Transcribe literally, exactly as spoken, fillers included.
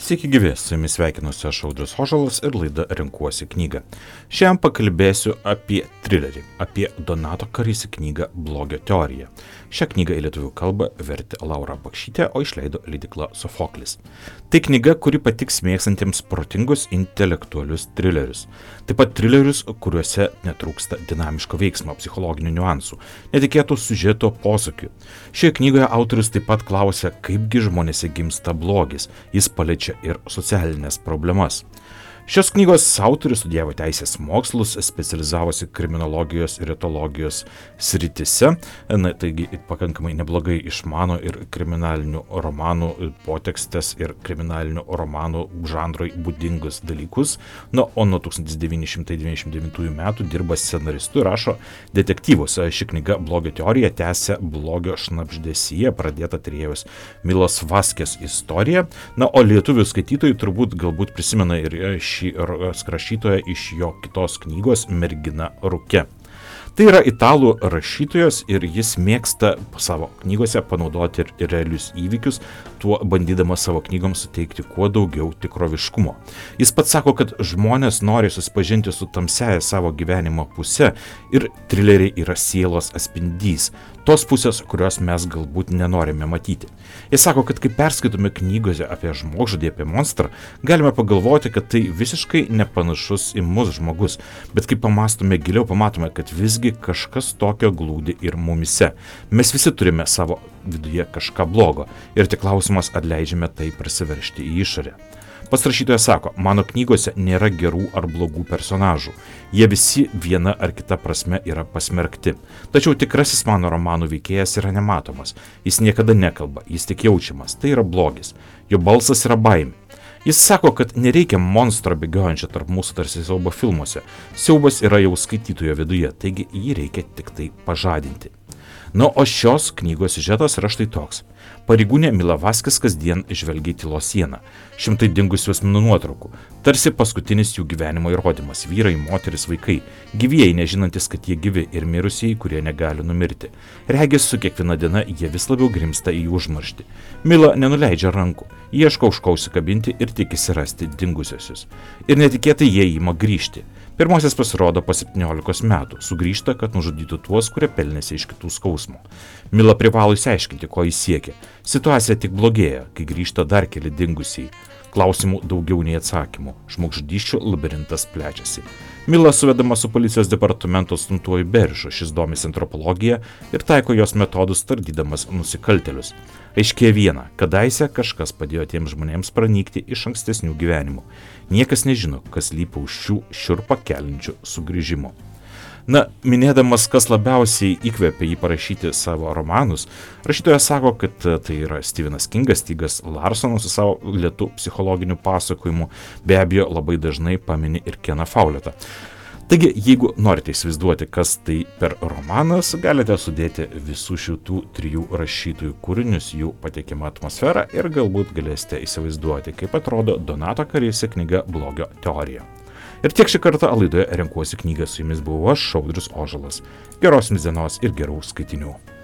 Sveiki gyvi, su jumis sveikinuosi aš Audrius Ožalas ir laida Renkuosi knygą. Šiandien pakalbėsiu apie trilerį, apie Donato Karisį knygą Blogio teorija. Šią knygą į lietuvių kalbą vertė Laura Bakšytė, o išleido leidykla Sofoklis. Tai knyga, kuri patiks mėgstantiems protingus intelektualius trilerius. Taip pat trilerius, kuriuose netrūksta dinamiško veiksmo, psichologinių niuansų, netikėtų siužeto posakių. Šioje knygoje autorius taip pat klausia, kaipgi žmonėse gimsta blogis. Jis paliečia ir socialinės problemas. Šios knygos autorius studijavo teisės mokslus, specializavosi kriminologijos ir etologijos sritise, na, taigi pakankamai neblogai išmano ir kriminalinių romanų potekstes ir kriminalinių romanų žanrui būdingus dalykus, na, o nuo tūkstantis devyni šimtai devyniasdešimt devintųjų metų dirba scenaristu ir rašo detektyvus. Ši knyga Blogio teorija tęsia blogio šnabždesyje pradėta tyrėjos Milos Vaskės istorija, na, o lietuvių skaitytojai turbūt galbūt prisimena ir šį rašytoją iš jo kitos knygos Mergina rūke. Tai yra italų rašytojas ir jis mėgsta savo knygose panaudoti ir realius įvykius, tuo bandydamas savo knygoms suteikti kuo daugiau tikroviškumo. Jis pats sako, kad žmonės nori susipažinti su tamsiaja savo gyvenimo puse ir trileriai yra sielos atspindys, tos pusės, kurios mes galbūt nenorime matyti. Jis sako, kad kai perskaitome knygose apie žmogžudį, apie monstrą, galime pagalvoti, kad tai visiškai nepanašus į mus žmogus, bet kai pamastome giliau, pamatome, kad visgi kažkas tokio glūdi ir mumise. Mes visi turime savo viduje kažką blogo ir tik klausimas, ar leidžiame tai prasiveržti į išorę. Pats rašytojas sako, mano knygose nėra gerų ar blogų personažų. Jie visi viena ar kita prasme yra pasmerkti. Tačiau tikrasis mano romanų veikėjas yra nematomas. Jis niekada nekalba, jis tik jaučiamas. Tai yra blogis. Jo balsas yra baimė. Jis sako, kad nereikia monstro bėgiojančio tarp mūsų tarsi siaubo filmuose. Siaubas yra jau skaitytojo viduje, taigi jį reikia tik tai pažadinti. Na, o šios knygos siužetas yra štai toks. Pareigūnė Mila Vaskės kasdien žvelgia į tylos sieną. Šimtai dingusių asmenų nuotraukų. Tarsi paskutinis jų gyvenimo įrodymas. Vyrai, moteris, vaikai. Gyvieji, nežinantis, kad jie gyvi, ir mirusieji, kurie negali numirti. Regis su kiekviena diena jie vis labiau grimsta į užmarštį. Mila nenuleidžia rankų. Ieško už ko užsikabinti ir tikisi rasti dingusiosius. Ir netikėtai jie ima grįžti. Pirmasis pasirodo po septyniolikos metų, sugrįžta, kad nužudytų tuos, kurie pelnėsi iš kitų skausmo. Mila privalo išsiaiškinti, ko jis siekia. Situacija tik blogėja, kai grįžta dar keli dingusiai. Klausimų daugiau nei atsakymų. Žmogžudysčių labirintas plečiasi. Mila suvedama su policijos departamento aštuntuoju beržu, šis domisi antropologija ir taiko jos metodus tardydamas nusikaltėlius. Aiškėja viena, kadaise kažkas padėjo tiems žmonėms pranykti iš ankstesnių gyvenimų. Niekas nežino, kas lypa už šių šiurpą keliančių sugrįžimų. Na, minėdamas, kas labiausiai įkvėpė jį parašyti savo romanus, rašytojas sako, kad tai yra Stevenas Kingas, Stigas Larsonas su savo lėtu psichologiniu pasakojimu, be abejo labai dažnai pamini ir Keną Fauletą. Taigi, jeigu norite įsivaizduoti, kas tai per romanas, galite sudėti visų šitų trijų rašytojų kūrinius, jų pateikiamą atmosferą ir galbūt galėsite įsivaizduoti, kaip atrodo Donato Karisio knyga Blogio teorija. Ir tiek šį kartą laidoje Renkuosi knygą, su jumis buvau aš, Audrius Ožalas. Geros jums dienos ir gerų skaitinių.